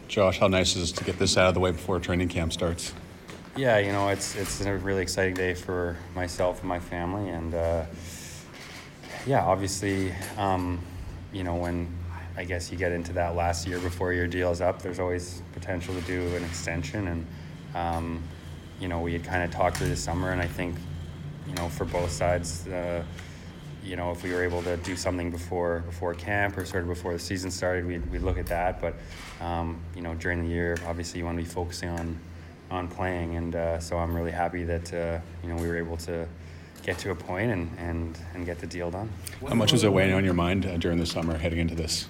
Josh, how nice is it to get this out of the way before training camp starts? Yeah, it's a really exciting day for myself and my family, and obviously, when I guess you get into that last year before your deal's up, there's always potential to do an extension, and we had kind of talked through the summer, and I think, for both sides, if we were able to do something before camp or sort of before the season started, we'd look at that. But during the year, obviously, you want to be focusing on playing, and so I'm really happy that we were able to get to a point and get the deal done. How much was it weighing on your mind during the summer heading into this?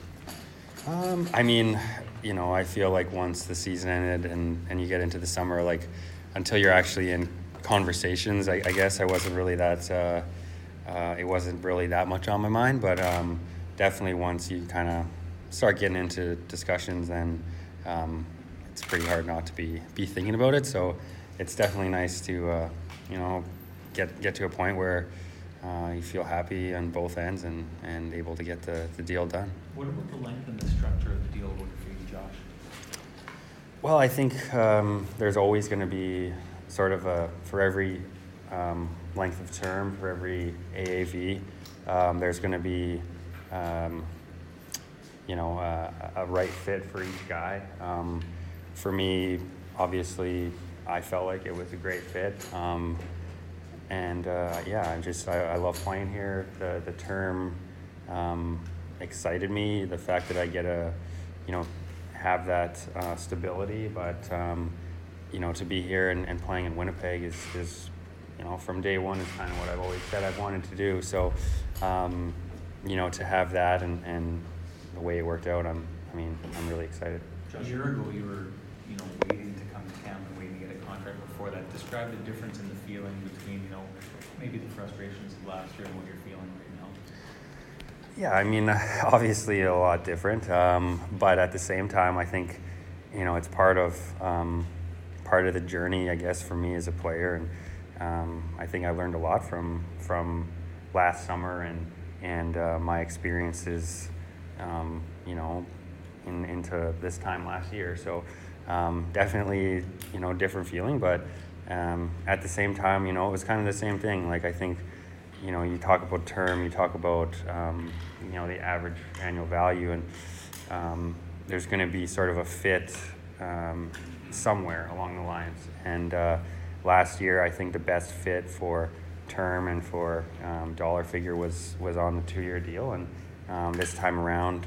I feel like once the season ended and you get into the summer, like until you're actually in conversations, I guess I wasn't really that. It wasn't really that much on my mind, but definitely once you kind of start getting into discussions, then it's pretty hard not to be thinking about it. So it's definitely nice to get to a point where you feel happy on both ends and able to get the deal done. What about the length and the structure of the deal work for you, Josh? Well, I think there's always going to be sort of for every length of term, for every AAV, there's going to be a right fit for each guy. For me, obviously, I felt like it was a great fit. I love playing here. The term excited me. The fact that I get have that stability, but to be here and playing in Winnipeg is from day one is kind of what I've always said I've wanted to do. So, to have that and the way it worked out, I'm really excited. A year ago, you were waiting to come to camp and waiting to get a contract before that. Describe the difference in the feeling between maybe the frustrations of last year and what you're feeling right now. Yeah, obviously a lot different, but at the same time, I think it's part of the journey, I guess, for me as a player, and I think I learned a lot from last summer and my experiences, into this time last year. So definitely, different feeling, but at the same time, it was kind of the same thing. Like, I think, you talk about term, you talk about, the average annual value, and there's going to be sort of a fit somewhere along the lines. And last year, I think the best fit for term and for dollar figure was on the 2-year deal, and this time around,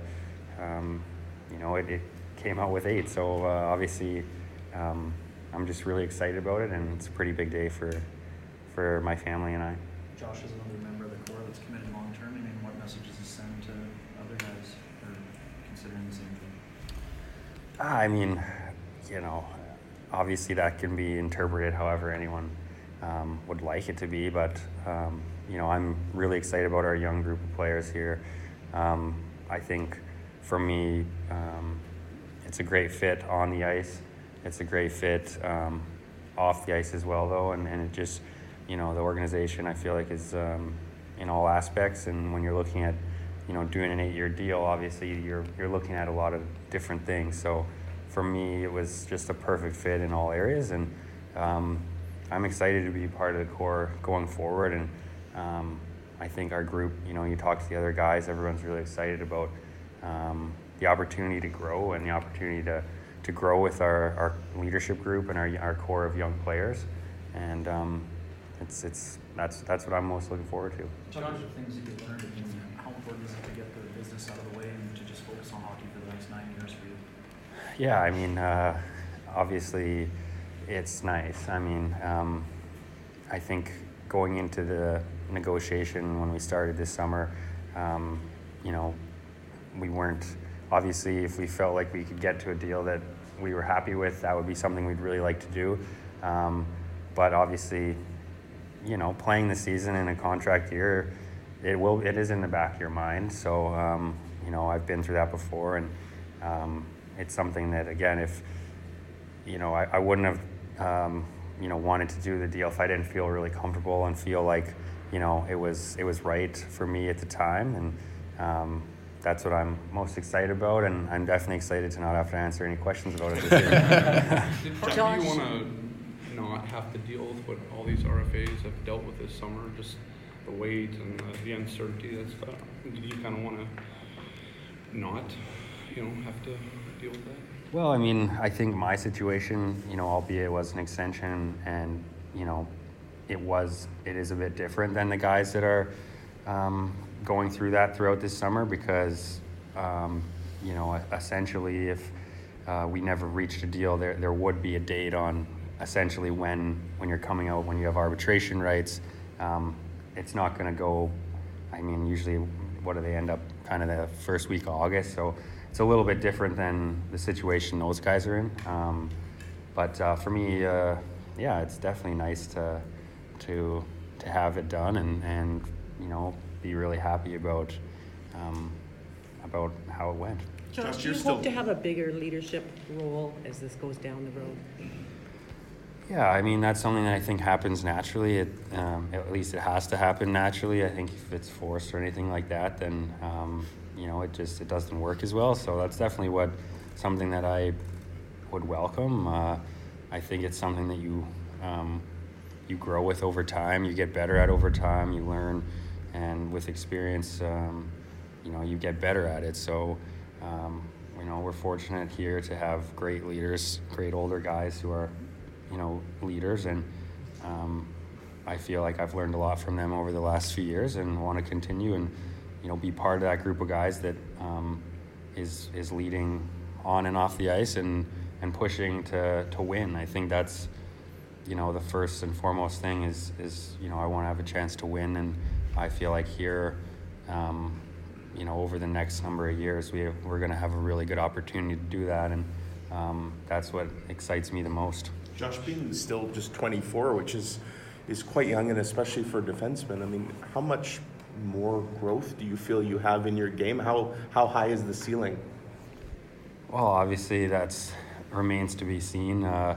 it came out with 8. So obviously, I'm just really excited about it, and it's a pretty big day for my family and I. Josh is another member of the core that's committed long term, and what messages he send to other guys who are considering the same thing? Obviously that can be interpreted however anyone would like it to be, but I'm really excited about our young group of players here. I think for me, it's a great fit on the ice. It's a great fit off the ice as well, though, and it just, the organization, I feel like, is in all aspects. And when you're looking at, doing an 8-year deal, obviously you're looking at a lot of different things. So for me, it was just a perfect fit in all areas, and I'm excited to be part of the core going forward. And I think our group, you talk to the other guys, everyone's really excited about the opportunity to grow and the opportunity to grow with our leadership group and our core of young players. And that's what I'm most looking forward to. What are the things that you learned, and how important is it to get the business out of the way and to just focus on hockey for the next 9 years for you? Yeah, obviously it's nice. I think going into the negotiation when we started this summer, we weren't, obviously, if we felt like we could get to a deal that we were happy with, that would be something we'd really like to do. But obviously, playing the season in a contract year, it is in the back of your mind. So, I've been through that before, and it's something that, again, if, I wouldn't have, wanted to do the deal if I didn't feel really comfortable and feel like, it was right for me at the time. And, that's what I'm most excited about, and I'm definitely excited to not have to answer any questions about it this year. Did part Josh? of you want to not have to deal with what all these RFAs have dealt with this summer, just the wait and the uncertainty that's got? Did you kind of want to not, have to deal with that? Well, I mean, I think my situation, albeit it was an extension, and it is a bit different than the guys that are going through that throughout this summer, because essentially if we never reached a deal, there would be a date on essentially when you're coming out, when you have arbitration rights. It's not going to go, usually what do they end up, kind of the first week of August, so it's a little bit different than the situation those guys are in. But for me, it's definitely nice to have it done and be really happy about how it went. Josh, do you hope to have a bigger leadership role as this goes down the road? Yeah, that's something that I think happens naturally. At least it has to happen naturally. I think if it's forced or anything like that, then it doesn't work as well. So that's definitely something that I would welcome. I think it's something that you grow with over time. You get better at over time. You learn, and with experience, you get better at it. So, we're fortunate here to have great leaders, great older guys who are, leaders, and I feel like I've learned a lot from them over the last few years, and want to continue and be part of that group of guys that is leading on and off the ice and pushing to win. I think that's the first and foremost thing is I want to have a chance to win, and I feel like here over the next number of years we're going to have a really good opportunity to do that, and that's what excites me the most. Josh, being still just 24, which is quite young, and especially for a defenseman, how much more growth do you feel you have in your game? How high is the ceiling? Well, obviously that remains to be seen. I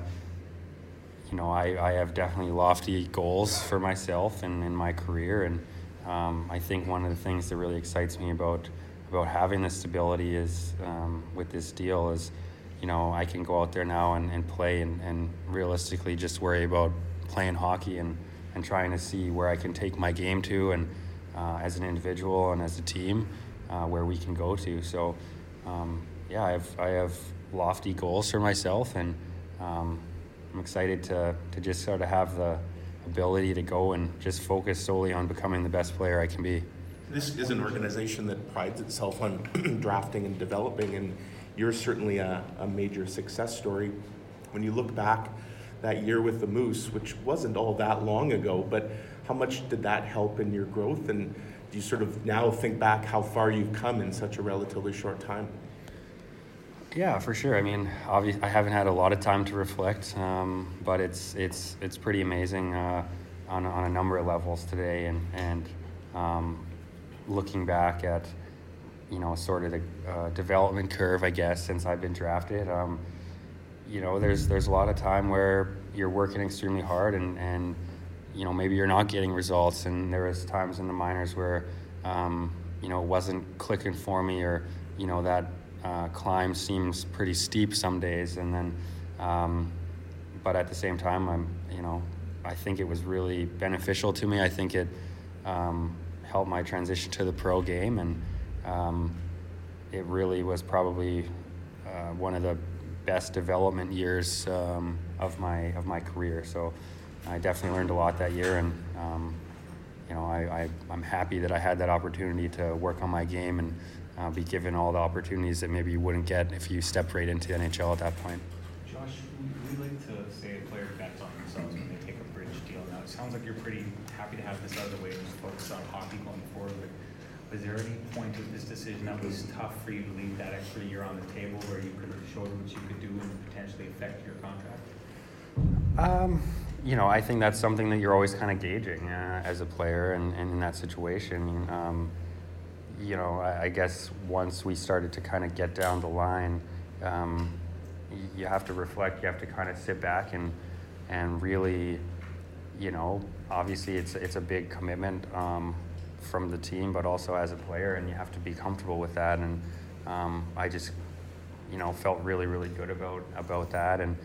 have definitely lofty goals for myself and in my career, and I think one of the things that really excites me about having this stability is with this deal is I can go out there now and play and realistically just worry about playing hockey and trying to see where I can take my game to, and as an individual and as a team, where we can go to. So I have lofty goals for myself, and I'm excited to just sort of have the ability to go and just focus solely on becoming the best player I can be. This is an organization that prides itself on drafting and developing, and you're certainly a major success story. When you look back that year with the Moose, which wasn't all that long ago, but how much did that help in your growth? And do you sort of now think back how far you've come in such a relatively short time? Yeah, for sure. Obviously, I haven't had a lot of time to reflect, but it's pretty amazing on a number of levels today, and looking back at sort of the development curve, I guess, since I've been drafted. There's a lot of time where you're working extremely hard, and maybe you're not getting results, and there was times in the minors where it wasn't clicking for me, or that climb seems pretty steep some days, and then but at the same time I think it was really beneficial to me. I think it helped my transition to the pro game, and it really was probably one of the best development years of my career. So I definitely learned a lot that year, and I'm happy that I had that opportunity to work on my game and be given all the opportunities that maybe you wouldn't get if you stepped right into the NHL at that point. Josh, we like to say a player bets on themselves when they take a bridge deal. Now, it sounds like you're pretty happy to have this out of the way and just focus on hockey going forward. But was there any point of this decision that was tough for you to leave that extra year on the table where you could have showed what you could do and potentially affect your contract? I think that's something that you're always kind of gauging as a player, and in that situation. I guess once we started to kind of get down the line, you have to reflect, you have to kind of sit back and really, obviously it's a big commitment from the team, but also as a player, and you have to be comfortable with that. And I just, felt really, really good about that, and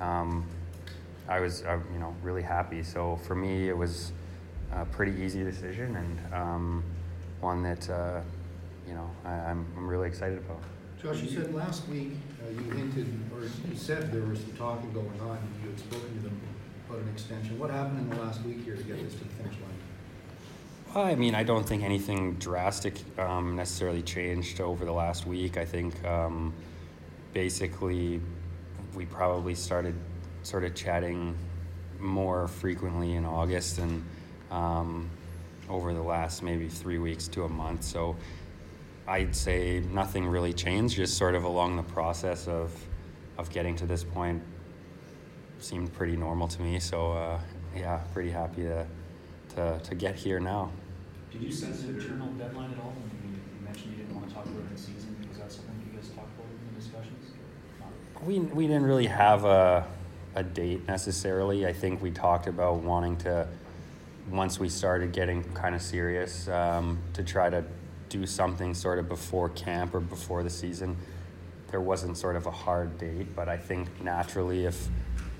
I was, really happy. So for me, it was a pretty easy decision, and one that, I'm really excited about. Josh, you said last week, you hinted, or you said there was some talking going on, and you had spoken to them about an extension. What happened in the last week here to get this to the finish line? I mean, I don't think anything drastic necessarily changed over the last week. I think basically we probably started sort of chatting more frequently in August and over the last maybe 3 weeks to a month. So I'd say nothing really changed, just sort of along the process of getting to this point seemed pretty normal to me. So yeah, pretty happy to get here now. Did you sense an internal deadline at all? I mean, you mentioned you didn't want to talk about it in the season. Was that something you guys talked about in the discussions? We didn't really have a date necessarily. I think we talked about wanting to, once we started getting kind of serious, to try to do something sort of before camp or before the season. There wasn't sort of a hard date, but I think naturally if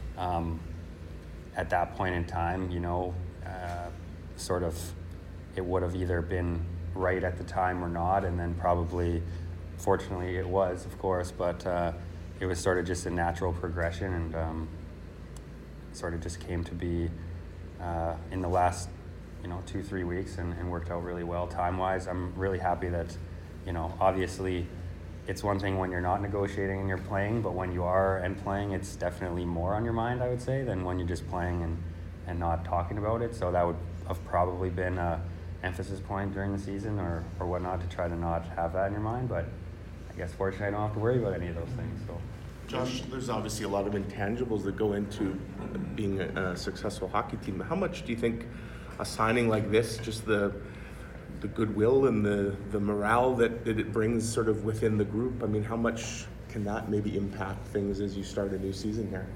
at that point in time, sort of it would have either been right at the time or not, and then probably, fortunately it was, of course, but it was sort of just a natural progression, and sort of just came to be in the last 2-3 weeks, and worked out really well time-wise. I'm really happy that, obviously it's one thing when you're not negotiating and you're playing, but when you are and playing, it's definitely more on your mind, I would say, than when you're just playing and not talking about it. So that would have probably been a emphasis point during the season or whatnot, to try to not have that in your mind. But I guess fortunately I don't have to worry about any of those things. So, Josh, there's obviously a lot of intangibles that go into being a successful hockey team. How much do you think a signing like this, just the goodwill and the morale that it brings sort of within the group, I mean, how much can that maybe impact things as you start a new season here?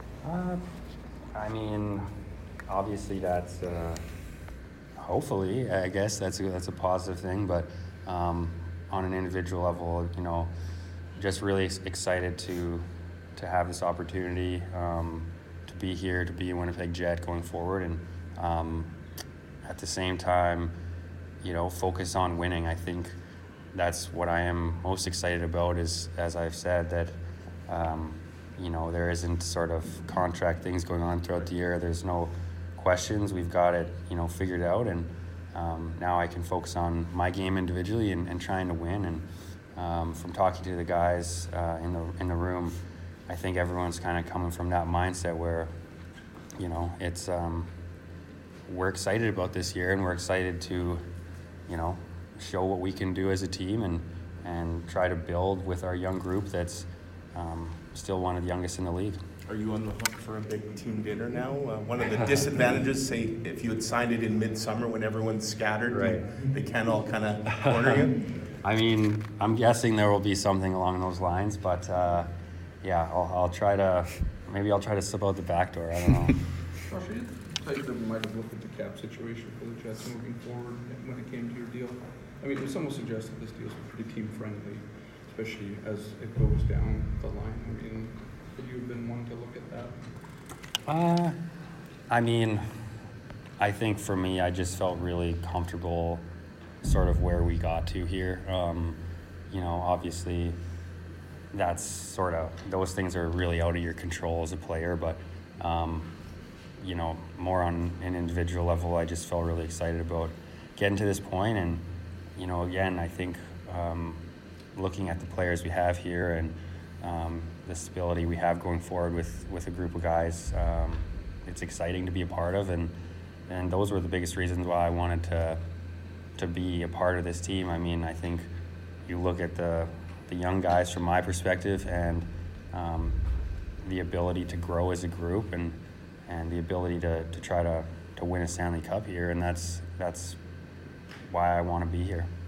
I mean, obviously that's hopefully, I guess that's a positive thing, but on an individual level, just really excited to have this opportunity to be here, to be a Winnipeg Jet going forward, and at the same time, focus on winning. I think that's what I am most excited about, is, as I've said, that there isn't sort of contract things going on throughout the year. There's no questions. We've got it, figured out, and now I can focus on my game individually and trying to win. And from talking to the guys in the room, I think everyone's kind of coming from that mindset where, it's we're excited about this year, and we're excited to, show what we can do as a team and try to build with our young group that's still one of the youngest in the league. Are you on the hook for a big team dinner now? One of the disadvantages, say, if you had signed it in midsummer when everyone's scattered, right, they can't all kind of corner you? I mean, I'm guessing there will be something along those lines, but yeah, I'll try to slip out the back door. I don't know. Josh, how you might have looked at the cap situation for the Jets moving forward when it came to your deal? I mean, some will suggest that this deal's pretty team-friendly, especially as it goes down the line. I mean, have you been one to look at that? I mean, I think for me, I just felt really comfortable sort of where we got to here. Obviously that's sort of, those things are really out of your control as a player, but more on an individual level, I just felt really excited about getting to this point. And, again, I think looking at the players we have here and the stability we have going forward with a group of guys, it's exciting to be a part of. And those were the biggest reasons why I wanted to be a part of this team. I mean, I think you look at the young guys from my perspective, and the ability to grow as a group, and the ability to try to win a Stanley Cup here, and that's why I want to be here.